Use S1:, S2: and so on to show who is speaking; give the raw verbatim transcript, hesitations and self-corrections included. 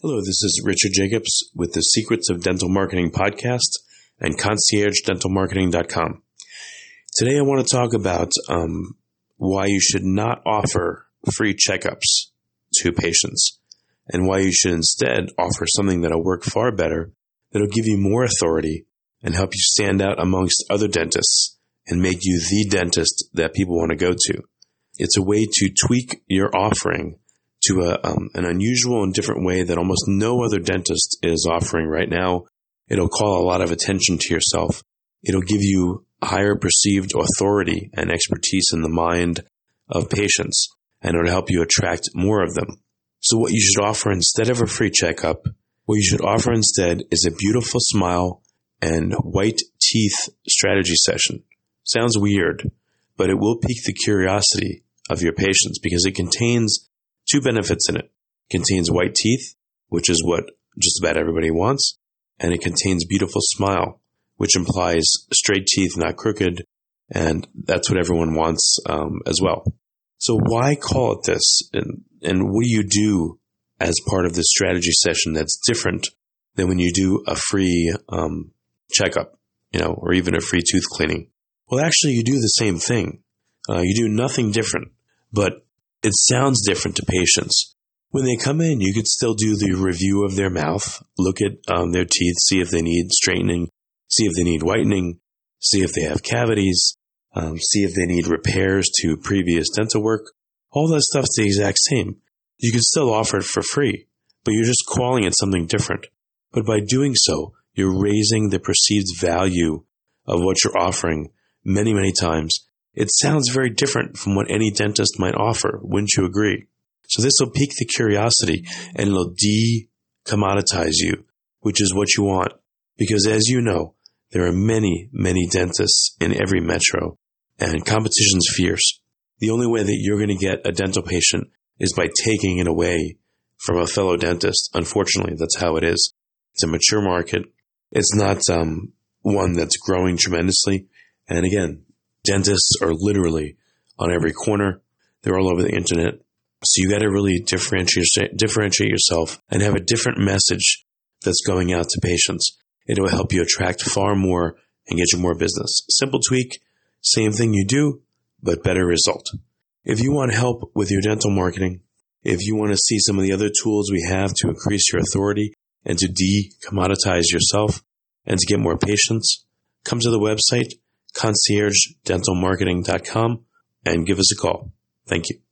S1: Hello, this is Richard Jacobs with the Secrets of Dental Marketing podcast and concierge dental marketing dot com. Today I want to talk about um, why you should not offer free checkups to patients and why you should instead offer something that'll work far better, that'll give you more authority and help you stand out amongst other dentists and make you the dentist that people want to go to. It's a way to tweak your offering to a, um, an unusual and different way that almost no other dentist is offering right now. It'll call a lot of attention to yourself. It'll give you higher perceived authority and expertise in the mind of patients, and it'll help you attract more of them. So what you should offer instead of a free checkup, what you should offer instead is a beautiful smile and white teeth strategy session. Sounds weird, but it will pique the curiosity of your patients because it contains two benefits in it. It contains white teeth, which is what just about everybody wants, and it contains beautiful smile, which implies straight teeth, not crooked, and that's what everyone wants um, as well. So why call it this, and, and what do you do as part of this strategy session that's different than when you do a free um, checkup, you know, or even a free tooth cleaning? Well, actually, you do the same thing. Uh, you do nothing different, but it sounds different to patients. When they come in, you could still do the review of their mouth, look at um, their teeth, see if they need straightening, see if they need whitening, see if they have cavities, um, see if they need repairs to previous dental work. All that stuff's the exact same. You can still offer it for free, but you're just calling it something different. But by doing so, you're raising the perceived value of what you're offering many, many times. It sounds very different from what any dentist might offer. Wouldn't you agree? So this will pique the curiosity and it'll de-commoditize you, which is what you want. Because as you know, there are many, many dentists in every metro and competition's fierce. The only way that you're going to get a dental patient is by taking it away from a fellow dentist. Unfortunately, that's how it is. It's a mature market. It's not um, one that's growing tremendously. And again, dentists are literally on every corner. They're all over the internet. So you got to really differentiate, differentiate yourself and have a different message that's going out to patients. It will help you attract far more and get you more business. Simple tweak, same thing you do, but better result. If you want help with your dental marketing, if you want to see some of the other tools we have to increase your authority and to de-commoditize yourself and to get more patients, come to the website, concierge dental marketing dot com, and give us a call. Thank you.